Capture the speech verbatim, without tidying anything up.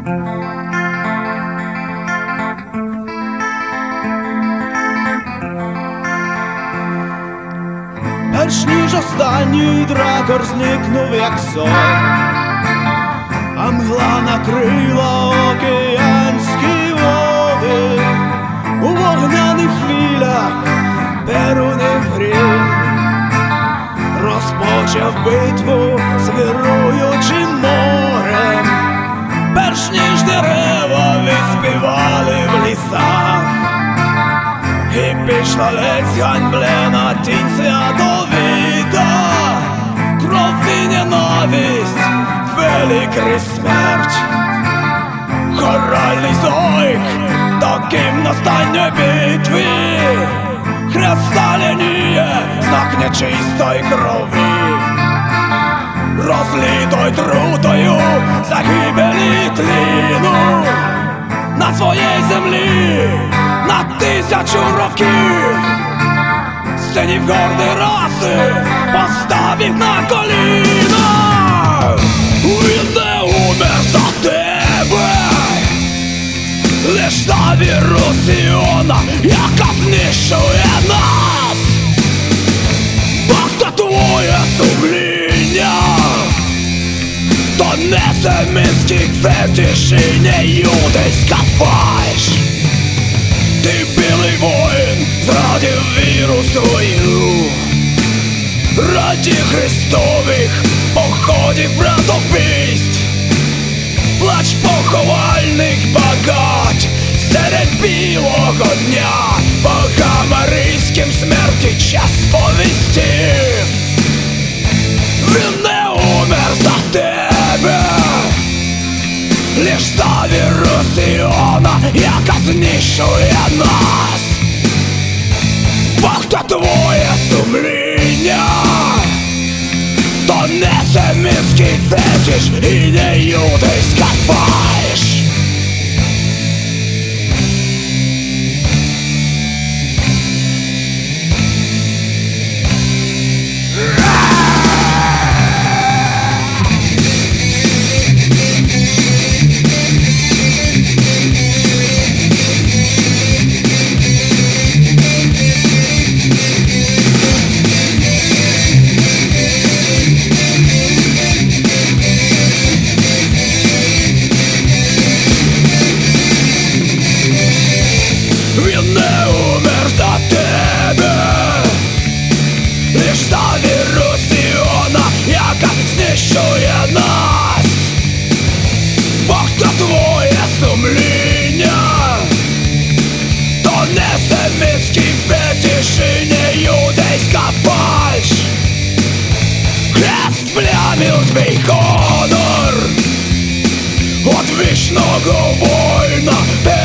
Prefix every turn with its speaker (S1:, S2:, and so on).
S1: Перш ніж останній дракор зникнув, як сон, а мгла накрила океанські води. У вогняних хвилях перуних грім розпочав битву з вируючим морем. Перш ніж дерева відспівали в лісах, і пішла ледь ганьблена тінь святовіта. Кров і ненависть вели крізь смерть, хоральний зойк таким настання битви. Хрест сталяніє, знак нечистої крові, розлитою трутою загибелі тліну. На своїй землі на тисячу років синів горди раси поставив на коліна. Він не умер за тебе, лиш за віру Сіона, яка знищує нас. Ах, та твоє сумління, то не семитський фетиш і не юдейська фальш. Ти білий воїн, зрадив віру свою, раді Христових походів братовбійств. Плач поховальних багать серед білого дня, богам арійським смерті час повістів. Він не умер за тебе, лиш за віру Сіона, яка знищує нас. Бог, та твоє сумління, то не семитський фетиш і не юдейська фальш. Він не умер за тебе, лиш за віру Сіона, яка знищує нас. Бог, та твоє сумління, то не семитський фетиш і не юдейська фальш. Хрест сплямив твій honor, одвічного воїна.